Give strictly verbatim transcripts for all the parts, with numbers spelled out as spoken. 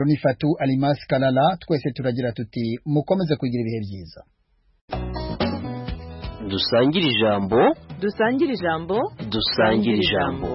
Nifatu Alimas Kalala twese turagira tuti mukomeze kugira ibihe byiza. Dusangire ijambo dusangire ijambo dusangire ijambo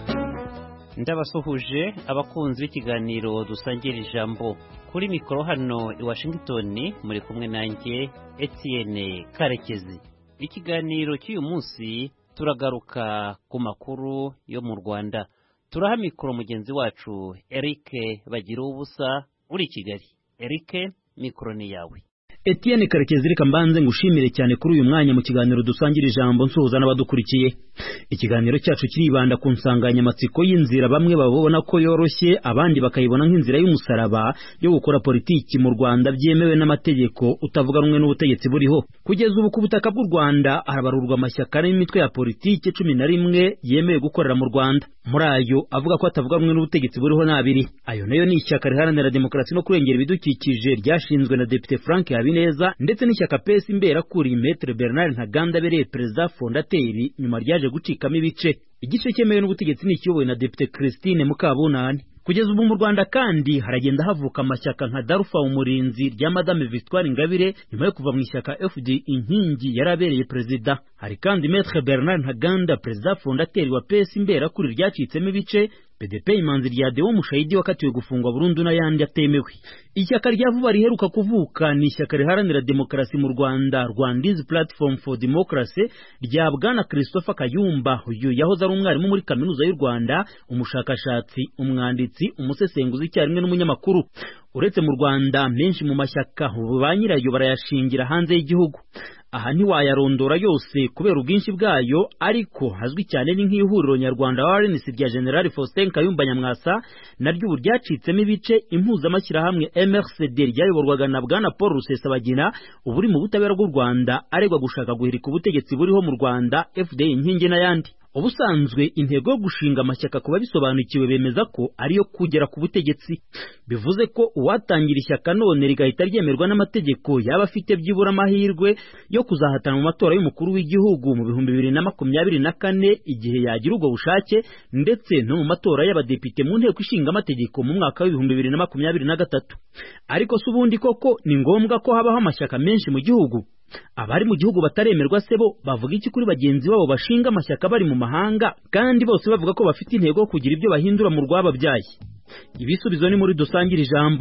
ndabasuhuje abakunzi b'ikiganiro dusangire ijambo kuri mikoro hano i Washington muri kumwe nanjye Etienne Karekezi. Ikiganiro cy'uyu munsi turagaruka ku makuru yo mu Rwanda. Turaha mikoro mugenzi wacu Eric Bagira ubusa uri Kigali. Eric, mikoro ni yawe. Etienne Karekezi, reka mbanze ngushimire cyane kuri uyu mwanya mu kiganiro dusangira ijambo nsuhuza n'abadukurikiye. Ikiganiro cyacu kiribanda ku nsanganyamatsiko y'inzira bamwe babona ko yoroshye abandi bakayibona nk'inzira y'umusaraba yo gukora politiki mu Rwanda byemewe n'amategeko utavuga rumwe n'ubutegetsi buriho. Kugeza ubu ku butaka bw'u Rwanda harabarurwa amashyaka n'imitwe ya politiki cumi na rimwe yemewe gukorera mu Rwanda. Muri ayo avuga ko atavuga rumwe n'ubutegetsi buriho n'abiri. Ayo nayo ni ishyaka riharanira demokarasi no kurengera ibidukikije ryashinzwe na Depite Frank Habineza ndetse n'ishyaka P S Imberakuri Maître Bernard Ntaganda abereye perezida fondateri nyuma ryaje gucikamo ibice. Igice cyemewe n'ubutegetsi ni ikiyobowe na Depite Christine Mukabunani. Kugeza ubu mu Rwanda kandi haragenda havuka amashyaka nka Darufa Umurinzi rya Madame Victoire Ingabire nyuma yo kuva mu ishyaka F D Inkingi yarabereye perezida. Hari kandi Maître Bernard Ntaganda perezida fondateri wa P S Imberakuri ryacitsemo ibice, P D P Imanzi rya Deo Mushayidi wakatiwe gufungwa burundu n'ayandi atemewe. Ishyaka rya vuba riheruka kuvuka ni ishyaka riharanira demokarasi mu Rwanda, Rwanda's Platform for Democracy rya Bwana Christopher Kayumba. Uyu yahoze ari umwarimu muri kaminuza y'u Rwanda, umushakashatsi, umwanditsi, umusesenguzi icyarimwe n'umunyamakuru. Uretse mu Rwanda menshi mu mashyaka ba nyirayo barayashingira hanze y'igihugu. Aha ntiwayarondora yose kubera ubwinshi bwayo, ariko hazwi cyane ni nk'ihuriro nyarwanda wa R N C rya General Faustin Kayumba Nyamwasa naryo ubu ryacitsemo ibice. Impuzamashyirahamwe M R C D ryayoborwaga na Bwana Paul Rusesabagina ubu uri mu butabera bw'u Rwanda aregwa gushaka guhirika ubutegetsi buriho mu Rwanda, F D Inkingi n'ayandi. Ubusanzwe intego yo gushinga amashyaka kuba bisobanukiwe bemeza ko ariyo kugera ku butegetsi. Bivuze ko uwatangira ishyaka none rigahita ryemerwa n'amategeko yaba afite byibura amahirwe yo kuzahatana mu matora y'umukuru w'igihugu mu bihumbi bibiri na makumyabiri na kane igihe yagira ubwo bushake, ndetse no mu matora y'abadepite mu nteko ishinga amategeko mu mwaka w'ibihumbi bibiri na makumyabiri na gatatu. Ariko se ubundi koko ni ngombwa ko habaho amashyaka menshi mu gihugu? Abari mu gihugu bataremerwa sebo bavuga iki kuri bagenzi babo bashinga amashyaka bari mu mahanga kandi bose bavuga ko bafite intego kugira ibyo bahindura mu rwababyaye? Ibisubizo ni muri dusangira ijambo.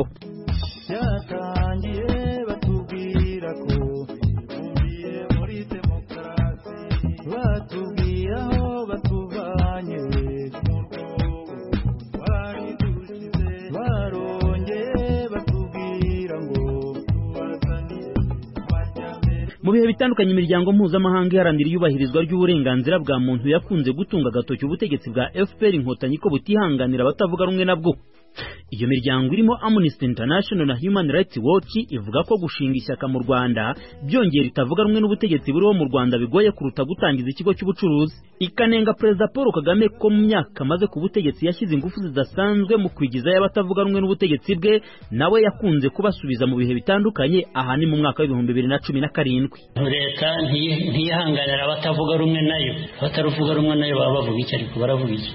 Yatangiye batubwira ko bumbiye muri demokarasi, batubwira aho batuvanye mu rwobo bari dushize, barongeye batubwira ngo tubazaniye amajyambere. Mu bihe bitandukanye imiryango mpuzamahanga iharanira iyubahirizwa ry'uburenganzira bwa muntu yakunze gutunga agatoki ubutegetsi bwa F P R Inkotanyi ko butihanganira abatavuga rumwe nabwo. Iyo miryango irimo Amnesty International na Human Rights Watch ivuga ko gushinga ishyaka mu Rwanda byongera itavuga rumwe n'ubutegetsi buriho mu Rwanda bigoye kuruta gutangiza ikigo cy'ubucuruzi. Ikanenga Perezida Paul Kagame ko mu myaka maze ku butegetsi yashyize ingufu zidasanzwe mu kwigiza y'abatavuga rumwe n'ubutegetsi bwe, nawe yakunze kubasubiza mu bihe bitandukanye. Aha ni mu mwaka w'ibihumbi bibiri na cumi na karindwi. Leta ntiyihanganira abatavuga rumwe nayo, abataruvuga rumwe nayo baba bavuga iki? Ariko baravuga iki?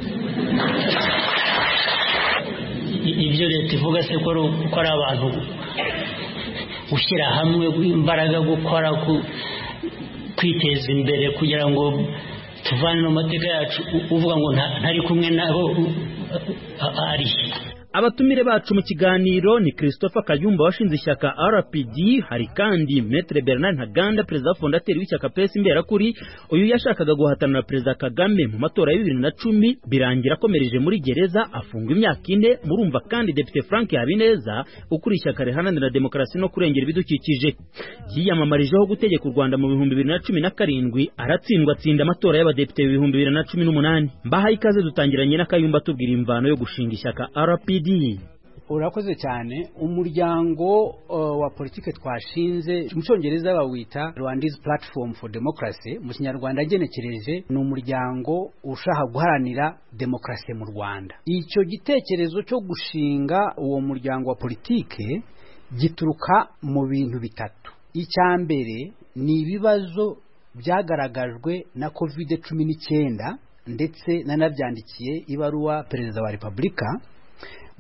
Ibyo leta ivuga se ko ari abantu gushyira hamwe imbaraga gukora kwiteza imbere kugira ngo tuvane mu mateka yacu, uvuga ngo ntari kumwe nabo ari. Abatumire bacu mu kiganiro ni Christopher Kayumba washinze ishyaka R P D, hari kandi Maître Bernard Ntaganda perezida fondateri w'ishyaka P S Imberakuri. Uyu yashakaga guhatana na Perezida Kagame mu matora ya bibiri na cumi birangira akomereje muri gereza afungwa imyaka ine. Murumva kandi Depite Frank Habineza ukuri ishyaka riharanira demokarasi no kurengera ibidukikije yiyamamarijeho gutegeka u Rwanda mu bihumbi bibiri na cumi na karindwi, aratsindwa atsinda amatora y'abadepite mu bihumbi bibiri na cumi n'umunani. Mbahaye ikaze dutangiranye na Kayumba tubwira imvano yo gushinga ishyaka R P D. Urakoze cyane. Umuryango uh, wa politike twashinze mu Cyongereza bawita Rwanda's Platform for Democracy, mu Kinyarwanda genekereje ni umuryango ushaka guharanira demokarasi mu Rwanda. Icyo gitekerezo cyo gushinga uwo muryango wa politike gituruka mu bintu bitatu. Icyambere ni ibibazo byagaragajwe na covid cumi n'icyenda ndetse nanabyandikiye ibaruwa Perezida wa Repubulika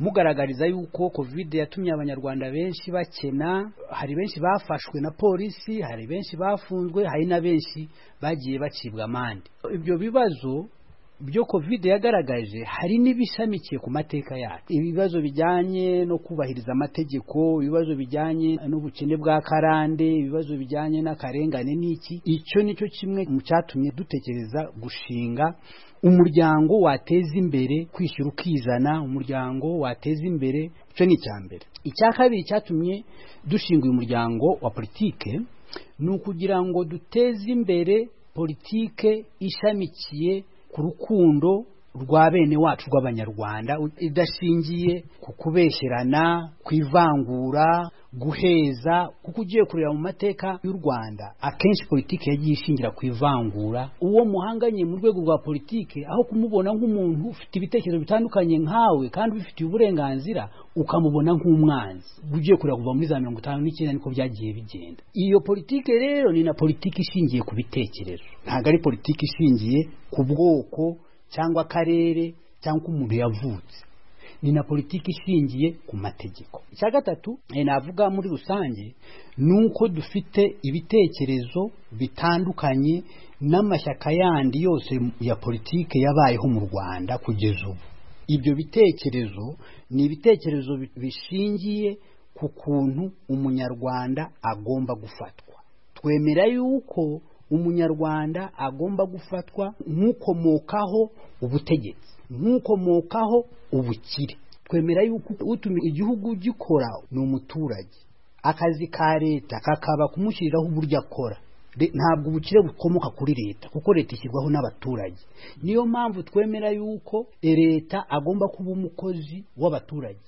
mugaragariza yuko covid yatumye abanyarwanda benshi bakena, hari benshi bafashwe na polisi, hari benshi bafunzwe, hari na benshi bagiye bacibwa amande. Ibyo bibazo byo covid yagaragaje hari n'ibishamikiye ku mateka yacu, ibibazo bijyanye no kubahiriza amategeko, ibibazo bijyanye n'ubukene bwa karande, ibibazo bijyanye n'akarengane n'iki. Icyo nicyo kimwe mu cyatumye dutekereza gushinga umuryango wateza imbere kwishyura ukizana, umuryango wateza imbere. Icyo ni icyambere. Icya kabiri cyatumye dushinga uyu muryango wa politike ni ukugira ngo duteze imbere politike ishamikiye ku rukundo rwa bene wacu rw'abanyarwanda, idashingiye ku kubesherana, kwivangura, guheza. Kuko ugiye kureba mu mateka y'u Rwanda akenshi politike yagiye ishingira ku ivangura. Uwo muhanganye mu rwego rwa politike, aho kumubona nk'umuntu ufite ibitekerezo bitandukanye nkawe kandi ubifitiye uburenganzira, ukamubona nk'umwanzi. Ugiye kureba kuva muri za mirongo itanu n'icyenda niko byagiye bigenda. Iyo politike rero ni na politike ishingiye ku bitekerezo, ntabwo ari politike ishingiye ku bwoko cyangwa akarere cyangwa umuntu yavutse. Ni na politiki ishingiye ku mategeko. Icya gatatu navuga muri rusange nuko dufite ibitekerezo bitandukanye n'amashyaka yandi yose ya politike yabayeho mu Rwanda kugeza ubu. Ibyo bitekerezo ni ibitekerezo bishingiye ku kuntu umunyarwanda agomba gufatwa. Twemera yuko umunyarwanda agomba gufatwa nk'ukomokaho ubutegetsi, nk'ukomokaho ubukire. Twemera yuko utuma igihugu gikora ni umuturage, akazi ka leta kakaba kumushyiriraho uburyo akora. Ntabwo ubukire bukomoka kuri leta, kuko leta ishyirwaho n'abaturage. Niyo mpamvu twemera yuko leta agomba kuba umukozi w'abaturage,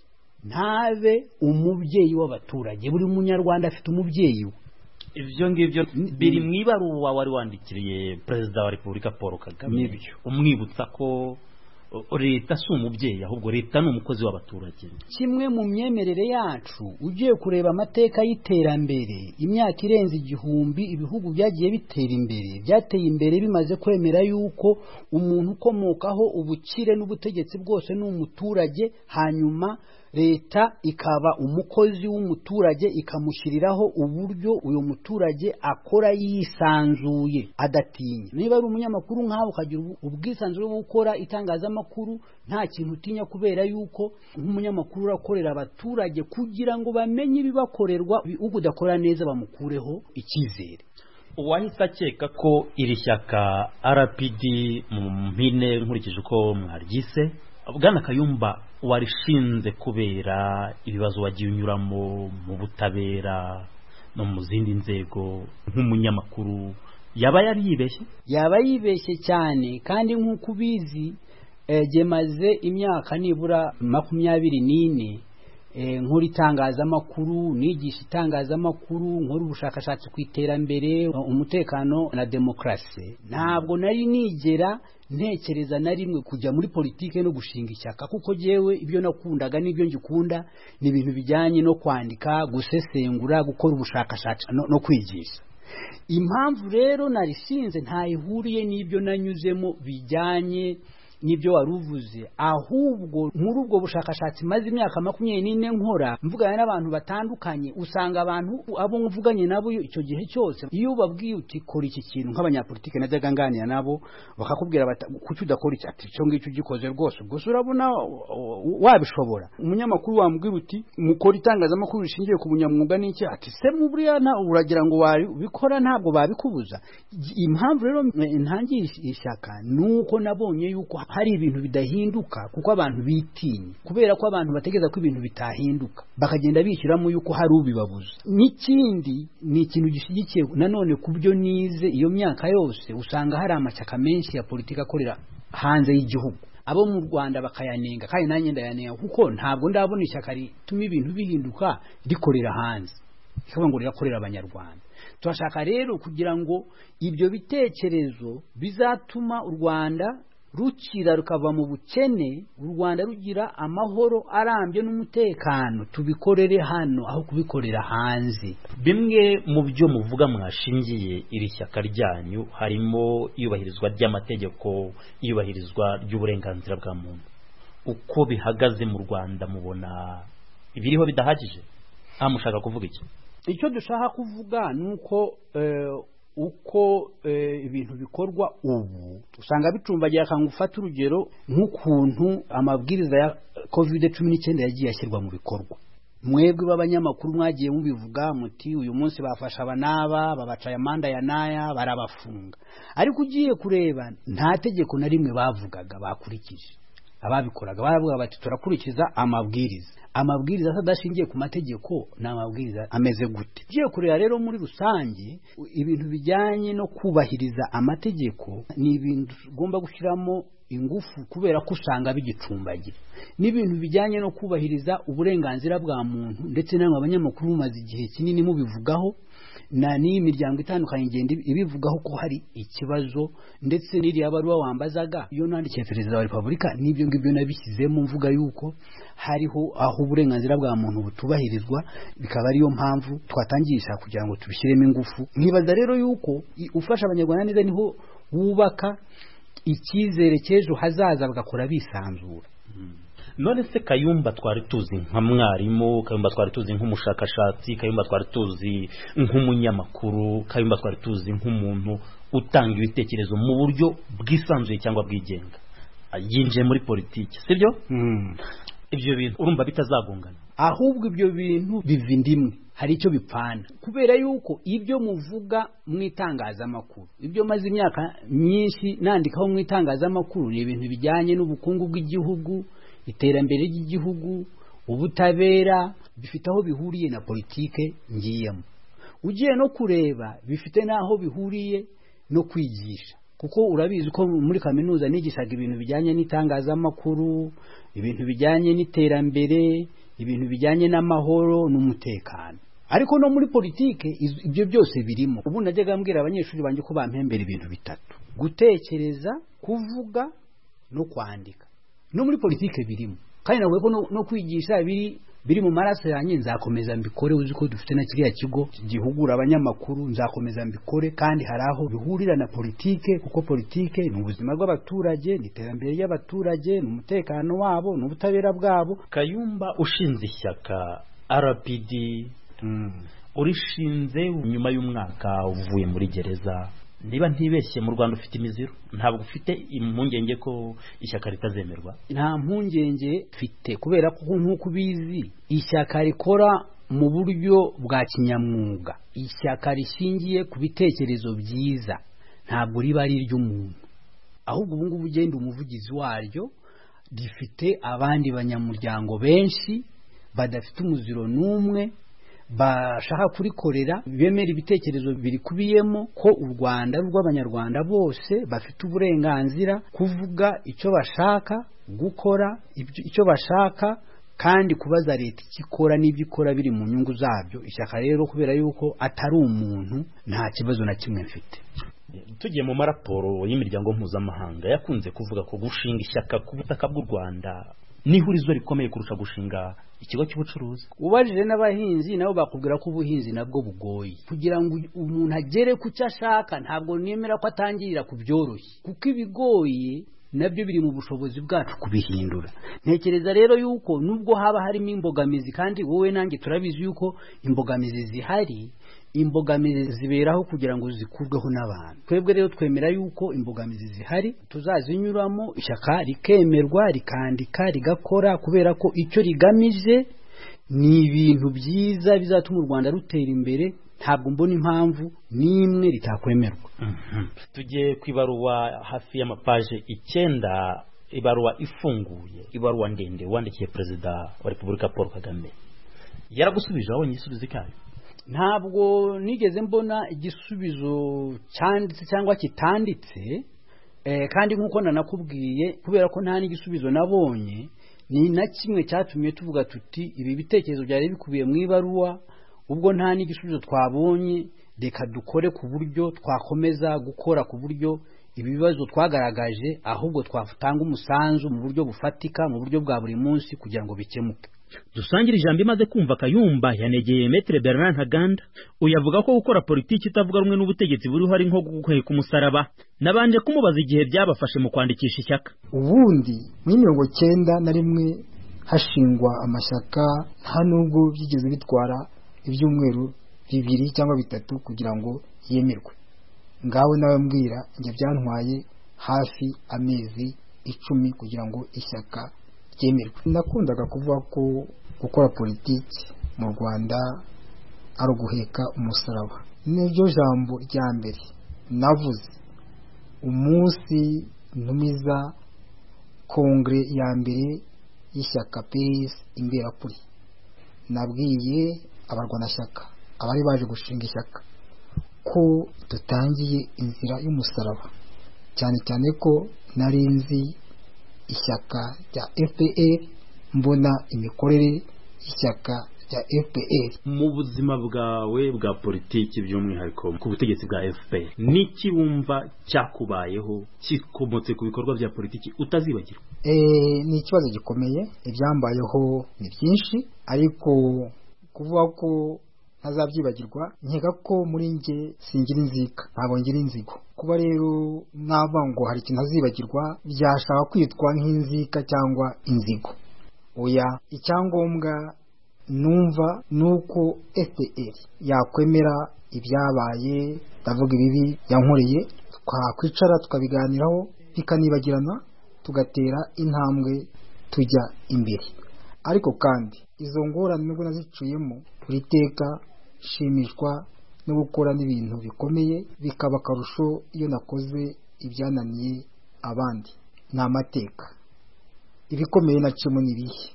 ntabe umubyeyi w'abaturage. Buri munyarwanda afite umubyeyi we. Ibyo ngibyo biri mu ibaruwa wari wandikiriye Perezida wa Repubulika Paul Kagame, nibyo umwibutsa ko leta si umubyeyi, ahubwo leta ni umukozi w'abaturage. Kimwe mu myemerere yacu, ugiye kureba amateka y'iterambere, imyaka irenze igihumbi ibihugu byagiye bitera imbere, byateye imbere bimaze kwemera yuko umuntu ukomokaho ubukire n'ubutegetsi bwose ni umuturage, hanyuma leta ikaba umukozi w'umuturage, ikamushyiriraho uburyo uyu muturage akora yisanzuye adatinya. Niba ari umunyamakuru nkaho ukagira ubwisanzure bwo gukora itangazamakuru, nta kintu utinya, kubera yuko nk'umunyamakuru urakorera abaturage kugira ngo bamenye ibibakorerwa, uko udakora neza bamukureho icyizere. Uwahise akeka ko iri shyaka R P D mu mpine nkurikije uko mwaryise, Bwana Kayumba warishinze kubera ibibazo wagiye unyuramo mu butabera no mu zindi nzego nk'umunyamakuru, yaba yari yibeshye? Yaba yibeshye cyane, kandi nk'uko ubizi gemaze imyaka nibura makumyabiri n'ine nkora itangazamakuru, nigisha itangazamakuru, nkora ubushakashatsi ku iterambere, umutekano na demokarasi. Ntabwo nari nigera ntekereza na rimwe kujya muri politike no gushinga ishyaka, kuko jewe ibyo nakundaga n'ibyo ngikunda ni ibintu bijyanye no kwandika, gusesengura, gukora ubushakashatsi no, no kwigisha. Impamvu rero narishinze nta ihuriye n'ibyo nanyuzemo bijyanye nibyo waruvuze, ahubwo muri ubwo bushakashatsi maze imyaka makumyabiri n'ine nkora, mvugana n'abantu batandukanye, usanga abantu abo mvuganye nabo icyo gihe cyose, iyo ubabwiye uti kora iki kintu, nk'abanyapolitike najyaga nganira nabo bakakubwira kuki udakora iki, ati cyo ngicyo ugikoze rwose ubwo urabona wabishobora. Umunyamakuru wambwira uti mukora itangazamakuru rishingiye ku bunyamwuga n'iki, ati se muburiya na uragira ngo wabikora ntabwo babikubuza. Impamvu rero ntangiye ishyaka nuko nabonye yuko hari ibintu bidahinduka, kuko abantu bitinye, kubera ko abantu bategeza ko ibintu bitahinduka, bakagenda bishyiramo yuko hari ubibabuza. N'ikindi ni ikintu gishyigikiye nanone ku byo nize iyo myaka yose, usanga hari amashyaka menshi ya politiki akorera hanze y'igihugu, abo mu Rwanda bakayanenga, kandi nanjye ndayanenga, kuko ntabwo ndabona ishyaka rituma ibintu bihinduka rikorera hanze, ikaba ngo rirakorera abanyarwanda. Turashaka rero kugira ngo ibyo bitekerezo bizatuma u Rwanda rukira rukava mu bukene, u Rwanda rugira amahoro arambye n'umutekano, tubikorere hano aho kubikorera hanze. Bimwe mu byo muvuga mwashingiye iri shyaka ryanyu harimo iyubahirizwa ry'amategeko, iyubahirizwa ry'uburenganzira bwa muntu. uko bihagaze mu Rwanda mubona ibiriho bidahagije aha mushaka kuvuga iki? Icyo dushaka kuvuga nuko eh, uko eh, ibintu bikorwa ubu usanga bicumbagira kangufata urugero nk'ukuntu amabwiriza ya covid cumi n'icyenda yagiye ashyirwa mu bikorwa. Mwebwe b'abanyamakuru mwagiye mubivuga muti uyu munsi bafasha abanaba babacaye amanda ya naya barabafunga, ariko ugiye kureba nta tegeko na rimwe bavugaga bakurikije. Ababikoraga baravuga bati turakurikiza amabwiriza. Amabwiriza adashingiye ku mategeko n'amabwiriza ameze gute? Ugiye kureba rero muri rusange ibintu bijyanye no kubahiriza amategeko ni ibintu ugomba gushyiramo ingufu kubera ko usanga bigicumbagira. N'ibintu bijyanye no kubahiriza uburenganzira bwa muntu ndetse namwe abanyamakuru mumaze igihe kinini mubivugaho na ni imiryango itandukanye igenda ibivugaho ko hari ikibazo, ndetse n'iriya baruwa wambazaga iyo nandikiye perezida wa Repubulika n'ibyo ngibyo nabishyizemo mvuga yuko hariho aho uburenganzira bwa muntu butubahirizwa, bikaba ariyo mpamvu twatangisha kugira ngo tubishyiremo ingufu. Nkibaza rero yuko ufasha abanyarwanda neza niho wubaka icyizere cy'ejo hazaza bagakora bisanzura. None se Kayumba twari tuzi nka mwarimu, Kayumba twari tuzi nk'umushakashatsi, Kayumba twari tuzi nk'umunyamakuru, Kayumba twari tuzi nk'umuntu utanga ibitekerezo mu buryo bwisanzuye cyangwa bwigenga, yinjiye muri politiki, sibyo? Mm. Ibyo bintu urumva bitazagongana? Ahubwo ibyo bintu biva indimwe, hari icyo bipfana, kubera yuko ibyo muvuga mwitangazamakuru, ibyo maze imyaka myinshi nandikaho mwitangazamakuru, ni ibintu bijyanye n'ubukungu bw'igihugu, iterambere ry'igihugu, ubutabera, bifite aho bihuriye na politike ngiyemo. Ugiye no kureba bifite naho bihuriye no kwigisha, kuko urabizi ko muri kaminuza nigishaga ibintu bijyanye n'itangazamakuru, ibintu bijyanye n'iterambere, ibintu bijyanye n'amahoro n'umutekano. Ariko no muri politike ibyo byose birimo. Ubu najyaga mbwira abanyeshuri banje ko bampembera ibintu bitatu: gutekereza, kuvuga no kwandika. No muri politike birimo, kandi nawe ko no, no kwigisha biri biri mu maraso yanjye. Nzakomeza mbikore, uzi ko dufite na kiriya kigo gihugura abanyamakuru, nzakomeza mbikore, kandi haraho bihurira na politike, kuko politike ni ubuzima bw'abaturage, ni iterambere ry'abaturage, ni umutekano wabo, ni ubutabera bwabo. Kayumba ushinze ishyaka R P D, mm. urishinze nyuma y'umwaka uvuye muri gereza. Niba ntibeshye mu Rwanda ufite imiziro, ntabwo ufite impungenge ko ishyaka ritazemerwa? Nta mpungenge mfite, kubera ko nk'uko ubizi ishyaka rikora mu buryo bwa kinyamwuga, ishyaka rishingiye ku bitekerezo byiza, ntabwo riba ari iry'umuntu. Ahubwo ubu ngubu ugenda umuvugizi waryo rifite abandi banyamuryango benshi badafite umuziro n'umwe, bashaka kurikorera, bemera ibitekerezo birikubiyemo ko u Rwanda rw'abanyarwanda bose bafite uburenganzira kuvuga icyo bashaka, gukora icyo bashaka, kandi kubaza leta ikikora n'ibyo ikora biri mu nyungu zabyo. Ishyaka rero kubera yuko atari umuntu, nta kibazo na kimwe mfite. Tugiye mu maraporo y'imiryango mpuzamahanga yakunze kuvuga ko gushinga ishyaka ku butaka bw'u Rwanda n'ihurizo rikomeye kurusha gushinga ikigo cy'ubucuruzi. Ubajije n'abahinzi nabo bakubwira ko ubuhinzi nabwo bugoye, kugira ngo umuntu agere ku cyo ashaka. Ntabwo nemera ko atangirira ku byoroshye, kuko ibigoye nabyo biri mu bushobozi bwacu kubihindura. Ntekereza rero yuko nubwo haba harimo imbogamizi, kandi wowe nanjye turabizi yuko imbogamizi zihari, imbogamizi ziberaho kugira ngo zikurweho n'abantu. Twebwe rero twemera yuko imbogamizi zihari tuzazinyuramo, ishyaka rikemerwa, rikandika, rigakora, kubera ko icyo rigamije ni ibintu byiza bizatuma u Rwanda rutera imbere. Ntabwo mbona impamvu n'imwe ritakwemerwa. Mm-hmm. Tugiye kwibaruwa hafi y'amapaje icyenda, ibaruwa ifunguye, ibaruwa ndende wandikiye perezida wa Repubulika Paul Kagame. Yaragusubije wabonye igisubizo cyayo? Ntabwo nigeze mbona igisubizo cyanditse cyangwa kitanditse, eh, kandi nk'uko nanakubwiye, kubera ko nta n'igisubizo nabonye, ni na kimwe cyatumye tuvuga tuti ibi bitekerezo byari bikubiye mu ibaruwa, ubwo nta n'igisubizo twabonye, reka dukore ku buryo twakomeza gukora ku buryo ibibazo twagaragaje ahubwo twatanga umusanzu mu buryo bufatika, mu buryo bwa buri munsi, kugira ngo bikemuke. Dusangira ijambo imaze kumva Kayumba yanegeye Maître Bernard Ntaganda uyavuga ko gukora politiki itavuga rumwe n'ubutegetsi buriho ari nko guheka umusaraba. Nabanje kumubaza igihe byabafashe mu kwandikisha ishyaka. Ubundi muri mirongo cyenda na rimwe hashingwa amashyaka nta nubwo byigeze bitwara ibyumweru bibiri cyangwa bitatu kugira ngo yemerwe. Ngaho nawe mbwira njye byantwaye hafi amezi icumi kugira ngo ishyaka ryemerwe. Nakundaga kuvuga ko gukora politiki mu Rwanda ari uguheka umusaraba. Niryo jambo rya mbere navuze umunsi ntumiza kongre ya mbere y'ishyaka P S Imberakuri. Nabwiye abarwanashyaka abari baje gushinga ishyaka ko dutangiye inzira y'umusaraba, cyane cyane ko nari nzi ishyaka rya F P R, mbona imikorere y'ishyaka rya F P R. Mu buzima bwawe bwa politiki by'umwihariko ku butegetsi bwa F P R, niki wumva cyakubayeho kikomotse ku bikorwa bya politiki utazibagirwa? Eh, ni ikibazo gikomeye. Ibyambayeho ni byinshi, ariko kuvuga ko ntazabyibagirwa nkeka ko muri nge singira inzika, ntabwo ngira inzigo. Kuba rero naba ngo hari ikintu azibagirwa byashaka kwitwa nk'inzika cyangwa inzigo. Oya, icyangombwa numva nuko F P R yakwemera ibyabaye, ndavuga ibibi yankoreye, twakwicara tukabiganiraho bikanibagirana, tugatera intambwe tujya imbere. Ariko kandi izo ngorane nubwo nazicuyemo, buri teka shimishwa no gukora n'ibintu bikomeye, bikaba akarusho iyo nakoze ibyananiye abandi. Ni amateka. Ibikomeye nacemo nibihe.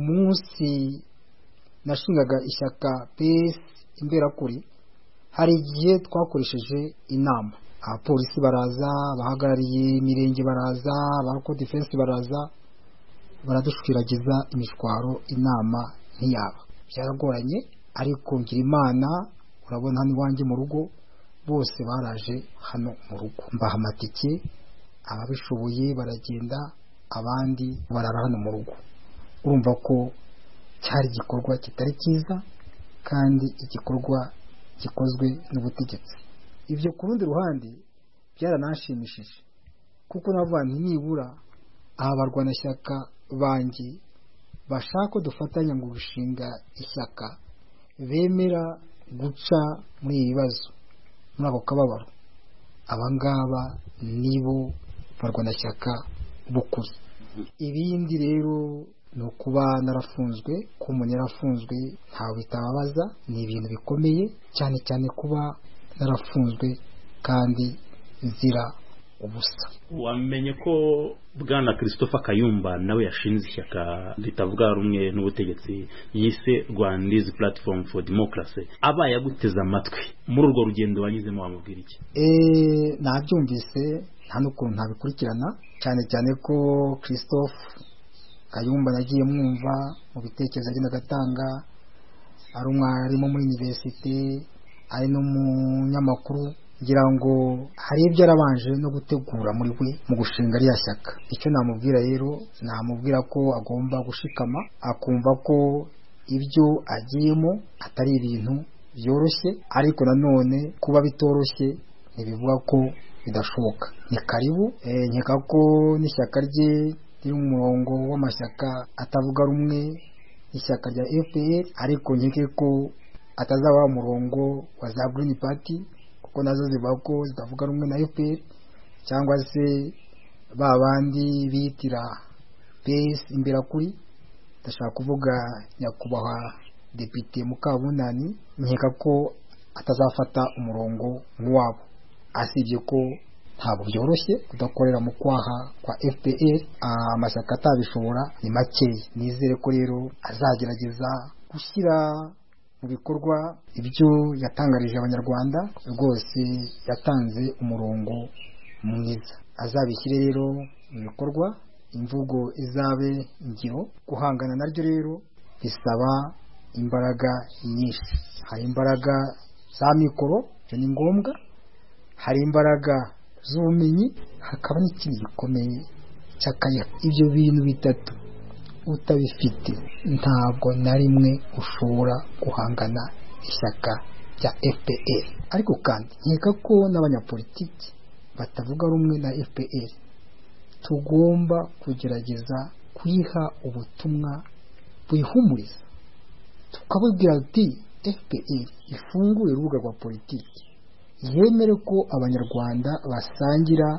Umunsi nashingaga ishyaka P S Imberakuri, hari igihe twakoresheje inama. Abapolisi baraza, abahagarariye imirenge baraza, abaroko defense baraza, baradushwiragiza imishwaro, inama ntiyaba. Byaragoranye, ariko ngira Imana, urabona hano iwanjye mu rugo bose baraje hano mu rugo, mbaha amatike, ababishoboye baragenda, abandi barara hano mu rugo. Urumva ko cyari igikorwa kitari cyiza, kandi igikorwa gikozwe n'ubutegetsi. Ibyo ku rundi ruhande byaranashimishije, kuko navuga nti nibura aba barwanashyaka banjye bashaka ko dufatanya ngo gushinga ishyaka, bemera guca muri ibi bibazo, muri ako kababaro, abangaba nibo barwanashyaka bukuri. Ibindi rero ni ukuba narafunzwe. Ko umuntu yarafunzwe ntawe bitababaza, ni ibintu bikomeye, cyane cyane kuba narafunzwe kandi nzira ubusa. Wamenye ko Bwana Christopher Kayumba nawe yashinze ishyaka ritavuga rumwe n'ubutegetsi yise Rwandese Platform for Democracy. Abaye aguteza amatwi muri urwo rugendo wanyuzemo, wamubwira iki? Eh, nabyumvise, nta n'ukuntu ntabikurikirana, cyane cyane ko Christophe Kayumba nagiye mwumva mu bitekerezo agenda agatanga, ari umwarimu muri universite, ari n'umunyamakuru. Ngira ngo hari ibyo arabanje no gutegura muri we mu gushinga ariya shyaka. Icyo namubwira rero, namubwira ko agomba gushikama, akumva ko ibyo agiyemo atari ibintu byoroshye, ariko nanone kuba bitoroshye ntibivuga ko bidashoboka. Ni karibu. Eh, nkeka ko n'ishyaka rye riri mu murongo w'amashyaka atavuga rumwe n'ishyaka rya F P R, ariko nkeke ko atazaba umurongo wa za Green Party, kuko nazo zivuga ko zitavuga rumwe na F P R, cyangwa se ba bandi bitira P S Imberakuri. Ndashaka kuvuga nyakubahwa Depite Mukabunani, nkeka ko atazafata umurongo nk'uwabo. Asibye ko ntabwo byoroshye kudakorera mu kwaha kwa F P R, amashyaka atabishobora ni makeya. Nizere ko rero azagerageza gushyira mu bikorwa ibyo yatangarije abanyarwanda. Rwose yatanze umurongo mwiza, azabishyire rero mu bikorwa, imvugo izabe ingiro. Guhangana naryo rero bisaba imbaraga nyinshi. Hari imbaraga za mikoro, byo ni ngombwa, hari imbaraga z'ubumenyi, hakaba n'ikindi gikomeye cy'akaya. Ibyo bintu bitatu utabifite ntabwo na rimwe ushobora guhangana ishyaka rya F P R. Ariko kandi nkeka ko n'abanyapolitiki batavuga rumwe na F P R tugomba kugerageza kuyiha ubutumwa buyihumuriza, tukababwira ati F P R ifungure urubuga rwa politiki, yemere ko abanyarwanda basangira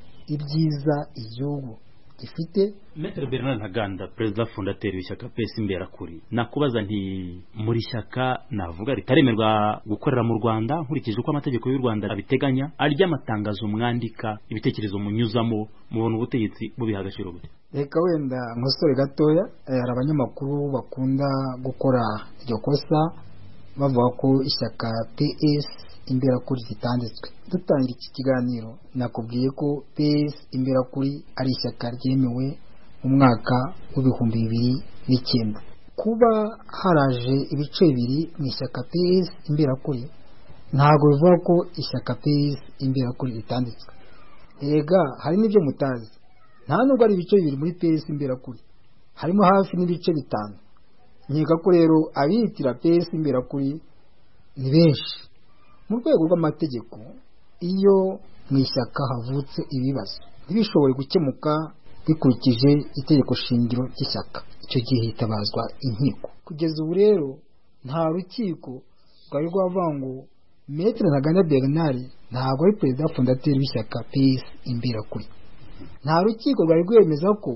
ibyiza igihugu gifite. Maître Bernard Ntaganda, perezida fondateur w'ishyaka P S Imberakuri, nakubaza nti muri shyaka navuga ritaremerwa gukorera mu Rwanda nkurikije uko amategeko y'u Rwanda abiteganya, arya amatangazo mwandika, ibitekerezo munyuzamo, mubona ubutegetsi bubiha agaciro gute? Reka wenda nkosore gatoya, hari abanyamakuru bakunda gukora iryo kosa bavuga ko ishyaka P S Imberakuri zitanditswe. Dutangira iki kiganiro nakubwiye ko P S Imberakuri ari ishyaka ryemewe mu mwaka w'ibihumbi bibiri n'icyenda. Kuba haraje ibice bibiri mu ishyaka P S Imberakuri ntabwo bivuga ko ishyaka P S Imberakuri ritanditswe. Ega hari n'ibyo mutazi, nta nubwo ari ibice bibiri muri P S Imberakuri, harimo hafi n'ibice bitanu. Nkeka ko rero abitira P S Imberakuri ni benshi. Mu rwego rw'amategeko, iyo mu ishyaka havutse ibibazo ntibishobore gukemuka bikurikije itegeko shingiro ry'ishyaka, icyo gihe hitabazwa inkiko. Kugeza ubu rero nta rukiko rwari rwavuga ngo Maître Ntaganda Bernard ntabwo ari perezida fondateur w'ishyaka P S Imberakuri. Nta rukiko rwari rwemeza ko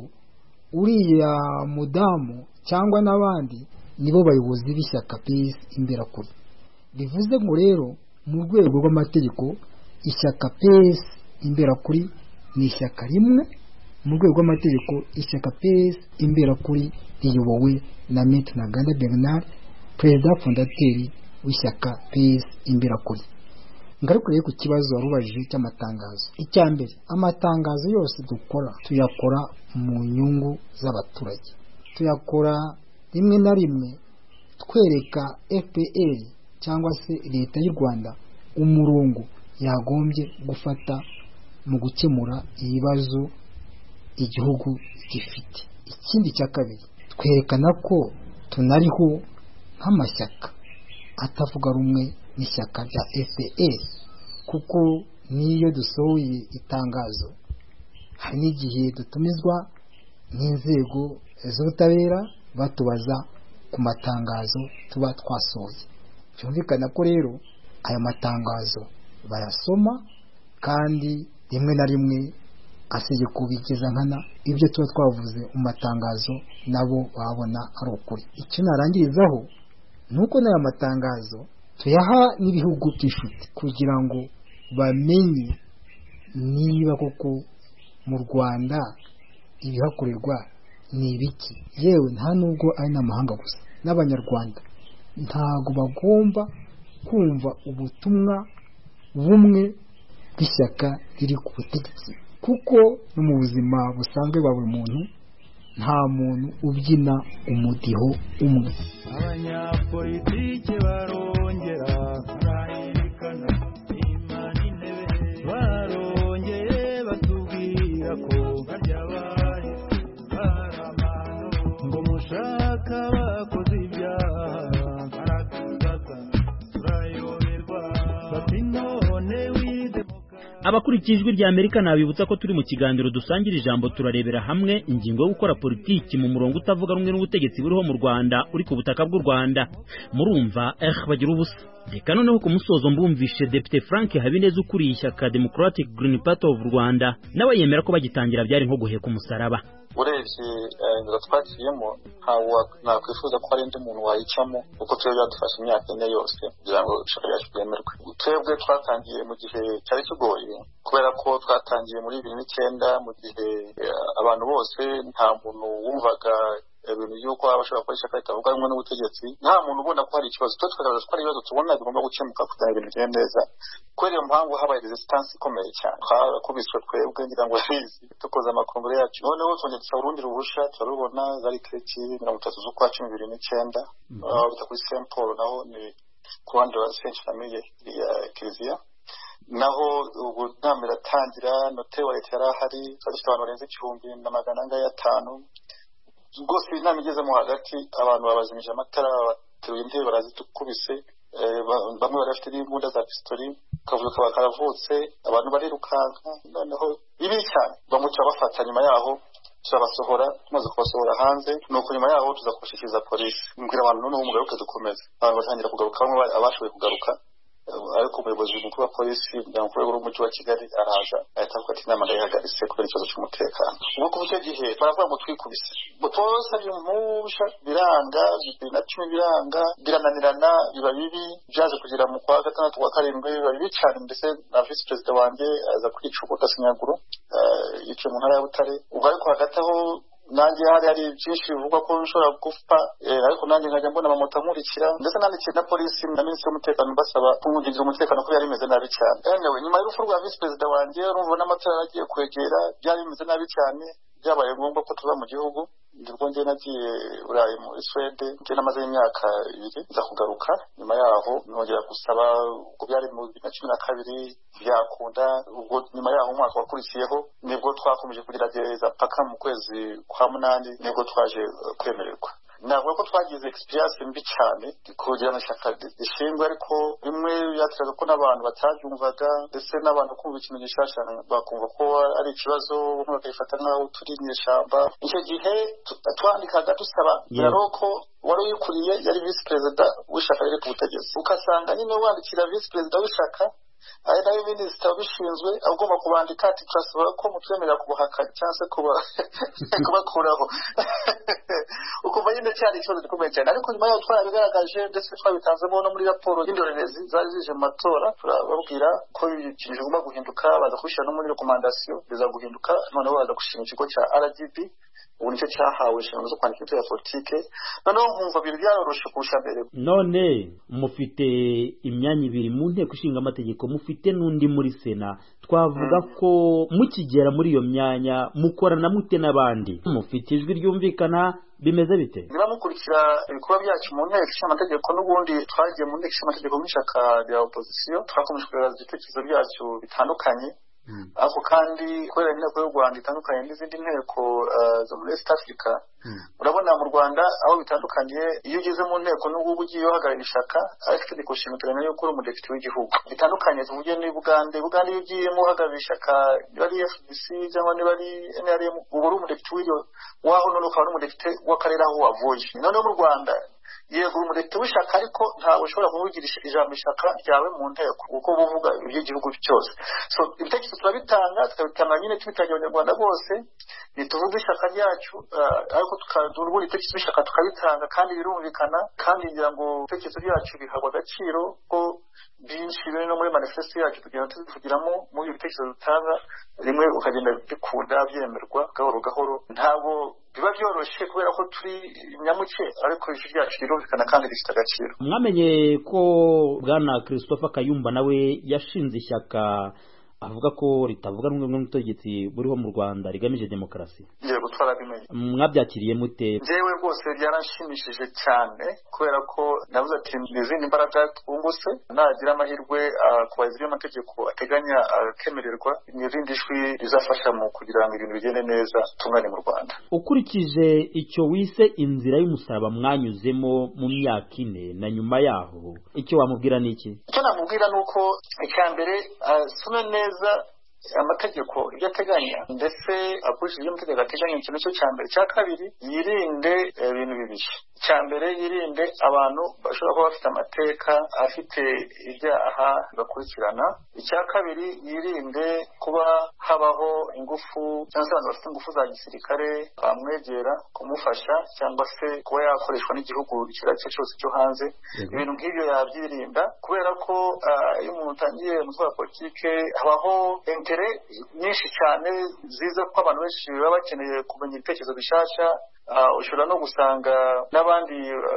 uriya mudamu cyangwa n'abandi nibo bayobozi b'ishyaka P S Imberakuri. Bivuze ngo rero mu rwego rw'amategeko ishyaka P S Imberakuri ni ishyaka rimwe. Mu rwego rw'amategeko ishyaka P S Imberakuri riyobowe na Maître Ntaganda Bernard, perezida fondateur w'ishyaka P S Imberakuri. Ngaruka rero ku kibazo warubajije cy'amatangazo. Icya mbere, amatangazo yose dukora tuyakora mu nyungu z'abaturage, tuyakora rimwe na rimwe twereka F P R cyangwa se leta y'u Rwanda umurongo yagombye gufata mu gukemura ibibazo igihugu gifite. Ikindi cya kabiri, twerekana ko tunariho nk'amashyaka atavuga rumwe n'ishyaka rya F P R, kuko niyo dusohoye itangazo hari n'igihe dutumizwa n'inzego z'ubutabera batubaza ku matangazo tuba twasohoye. Byumvikana ko rero aya matangazo bayasoma kandi rimwe na rimwe asije kubigeza nkana ibyo tuba twavuze mu matangazo nabo babona ari ukuri. Icyo narangirizaho nuko n'aya matangazo tuyaha n'ibihugu by'inshuti kugira ngo bamenye niba koko mu Rwanda ibihakorerwa ni ibiki. Yewe nta nubwo ari n'amahanga gusa, n'abanyarwanda ntago bagomba kumva ubutumwa bumwe bw'ishyaka riri ku butegetsi, kuko no mu buzima busanzwe bwa buri muntu nta muntu ubyina umudiho umwe. Abanyapolitike barongera barahirikana imana intebe, barongeye batubwira ko barya baye baramano ngo mushaka bakoze ibyaha baratuzaza turayoberwa bati none wide. Abakurikiye ijwi rya Amerika nabibutsa ko turi mu kiganiro dusangira ijambo, turarebera hamwe ingingo yo gukora politiki mu murongo utavuga rumwe n'ubutegetsi buriho mu Rwanda uri ku butaka bw'u Rwanda. Murumva eh bagira ubusa. Reka noneho ku musozo mbumvishe Depite Frank Habineza ukuriye ishyaka Democratic Green Party of Rwanda nawe yemera ko bagitangira byari nko guheka umusaraba. Urebye inzira twaciyemo ntakwifuza ko hari undi muntu wayicamo, kuko tuba byadufashe imyaka ine yose kugira ngo ishyaka ryacu ryemerwe. Twebwe twatangiye mu gihe cyari kigoye, kubera ko twatangiye muri bibiri n'icyenda mu gihe abantu bose nta muntu wumvaga ibintu by'uko abashobora gukora ishyaka ritavuga rumwe n'ubutegetsi, nta muntu ubona ko hari ikibazo. Twe tukagaragaza ko hari ibibazo tubona bigomba gukemuka kugira ngo ibintu bigende neza. Kubera iyo mpamvu habaye resistance ikomeye cyane, twakubiswe twebwe ngira ngo abizi dukoze amakongere yacu. Noneho twongeye dusaba urundi ruhusha turarubona, zari tariki mirongo itatu z'ukwa cumi bibiri n'icyenda bita kuri Saint Paul, naho ni ku ruhande rwa Saint Famille ya Kiliziya. Naho ubu inama iratangira, note wa leta yari ahari, twari dufite abantu barenze igihumbi na magana ane atanu. rwose inama igezemo hagati abantu babazimije amatara bateruye intebe barazitukubise bamwe bari bafite n'imbunda za pistori kavuga kaba karavutse abantu barirukanka noneho bibi cyane bamuca bafata nyuma yaho turabasohora tumaze kubasohora hanze nuko nyuma yaho tuza kubashikiriza polisi mbwira abantu noneho umugaruke dukomeze abantu batangira kugaruka bamwe abashoboye kugaruka ariko umuyobozi mukuru wa polisi mu rwego rw'umujyi wa Kigali araza ahita avuga ati inama ndayihagaritse kubera ikibazo cy'umutekano ubwo kuva icyo gihe baravuga ngo twikubise bose impusha biranga bibiri na cumi biranga birananirana biba bibi byaje kugira mu kwa gatandatu kwa karindwi biba bibi cyane ndetse na visi perezida wanjye aza kwica ubwo Gasinyaguru yiciye mu ntara ya Butare ubwo ariko hagati aho nanjye hari hari byinshi bivugwa ko nshobora gupfa ariko nanjye nkajya mbona amamoto amurikira ndetse nandikiye na polisi na minisitiri w'umutekano basaba kumwungirira umutekano ko yari bimeze nabi cyane anyway nyuma y'urupfu rwa visi perezida wanjye urumva n'amatara yaragiye kwegera byari bimeze nabi cyane byabaye ngombwa ko tuba mu gihugu ndibwo njye nagiye Burayi muri Swede njye namaze imyaka ibiri nza kugaruka nyuma yaho nongera gusaba ubwo byari mu bibiri na cumi na kabiri byakunda ubwo nyuma yaho umwaka wakurikiyeho nibwo twakomeje kugerageza paka mu kwezi kwa munani nibwo twaje kwemererwa navuga ko twagize experience mbi cyane kugira ngo shaka ishingwe ariko bimwe byateraga ko n'abantu batabyumvaga ndetse n'abantu kumva ikintu gishasha bakumva ko ari ikibazo bamwe bakayifata nk'aho turi mu ishyamba icyo gihe twandikaga dusaba yaroko wari uyikuriye yari visi perezida w'ishyaka riri ku butegetsi ukasanga nyine wandikira visi perezida w'ishyaka ari nayo minisitiri wabishinzwe agomba kubandika ati turasaba ko mutwemerera kubuhaka cyangwa se kubakuraho ukumva nyine cyari ikibazo gikomeye cyane ariko nyuma yaho twarabigaragaje ndetse twabitanzemo no muri raporo y'indorerezi zari zije mu matora turababwira ko ikintu kigomba guhinduka baza kubishyira no muri rekomandasiyo biza guhinduka noneho baza gushinga ikigo cya R G B ubu nicyo cyahawe inshingano zo kwandika imitwe ya politike noneho nkumva biri byaroroshe kurusha mbere none mufite imyanya ibiri mu nteko ishinga amategeko mufite n'undi muri sena twavuga mm. ko mukigera muri iyo myanya mukorana mute n'abandi mufite ijwi ryumvikana bimeze bite niba mukurikira ibikorwa byacu mu nteko ishinga amategeko n'ubundi twagiye mu nteko ishinga amategeko n'ishyaka rya opposition twakomeje kugaragaza ibitekerezo byacu bitandukanye ako kandi kubera inteko y'u Rwanda itandukanye n'izindi nteko zo muri East Africa urabona mu Rwanda aho bitandukanye iyo ugeze mu nteko n'ubwo ugiye uhagararira ishaka ariko itegeko nshinga turemera yuko uri umudepite w'igihugu bitandukanye tuvuge ni Bugande Bugande iyo ugiyemo uhagararira ishaka niba ari F D C cyangwa niba ari N R M uba uri umudepite w'iryo waho none ukaba uri umudepite w'akarere aho wavuye noneho mu Rwanda yego umudepite w'ishaka ariko ntabwo ushobora kuvugirisha ijambo ishaka ryawe mu nteko kuko buvuga iby'igihugu cyose so ibitekerezo turabitanga tukabitanga nyine tubitangira abanyarwanda bose ntituvuge ishaka ryacu ariko tukadura ubundi ibitekerezo by'ishaka tukabitanga kandi birumvikana kandi ngira ngo ibitekerezo byacu bihabwa agaciro ko byinshi biri no muri manifesto yacu tugenda tubivugiramo muri ibitekerezo dutanga rimwe ukagenda bikunda byemerwa gahoro gahoro ntabwo biba byoroshye kubera ko turi nyamuke ariko ijwi ryacu rirumvikana kandi rifite agaciro mwamenye ko bwana Christopher Kayumba nawe yashinze ishyaka avuga ko ritavuga rumwe n'ubutegetsi buriho mu Rwanda rigamije demokarasi yego twarabimenye mwabyakiriye mute jewe rwose byaranshimishije cyane kubera ko navuze ati n'izindi mbaraga twungutse nagira amahirwe kubahiza amategeko ateganya akemererwa n'irindi jwi rizafasha mu kugira ngo ibintu bigende neza tungane mu Rwanda ukurikije icyo wise inzira y'umusaraba mwanyuzemo mu myaka ine na nyuma yaho icyo wamubwira niki icyo namubwira nuko icyambere sume neza amategeko ibyo ateganya ndetse akurikije amategeko ateganya ikintu cyo cyambere cya kabiri yirinde ibintu bibiri cyambere yirinde abantu bashobora kuba bafite amateka afite ibyaha bakurikirana icya kabiri yirinde kuba habaho ingufu cyangwa se abantu bafite ingufu za gisirikare bamwegera kumufasha cyangwa se kuba yakoreshwa n'igihugu icyo cyose cyo hanze ibintu nk'ibyo yabyirinda kubera ko iyo umuntu utangiye umutwe wa politike habaho intere nyinshi cyane ziza ko abantu benshi baba bakeneye kumenya ibitekerezo bishasha ushobora no gusanga n'abandi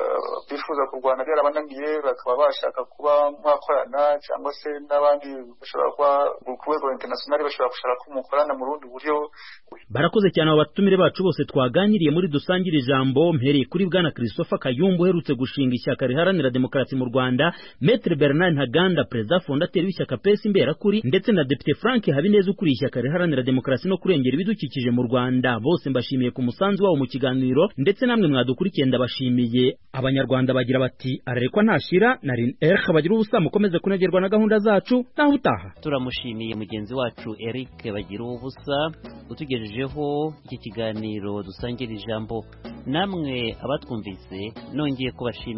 bifuza kurwana byarabananiye bakaba bashaka kuba mwakorana cyangwa se n'abandi bashobora kuba ku rwego international bashobora gushaka ko mukorana mu rundi buryo barakoze cyane abo batumire bacu bose twaganiriye muri dusangire ijambo mpereye kuri bwana Christopher Kayumba uherutse gushinga ishyaka riharanira demokarasi mu Rwanda Maître Bernard Ntaganda perezida fondateur w'ishyaka P S Imberakuri ndetse na Depite Frank Habineza ukuriye ishyaka riharanira demokarasi no kurengera ibidukikije mu Rwanda bose mbashimiye ku musanzu wabo mu kiganiro kiganiro ndetse namwe mwadukurikiye ndabashimiye. Abanyarwanda bagira bati ararekwa ntashira. Nari Eric bagira ubusa, mukomeze kunegerwa na gahunda zacu naho utaha. Turamushimiye mugenzi wacu Eric bagira ubusa utugejejeho iki kiganiro dusangira ijambo. Namwe abatwumvise nongeye kubashimira.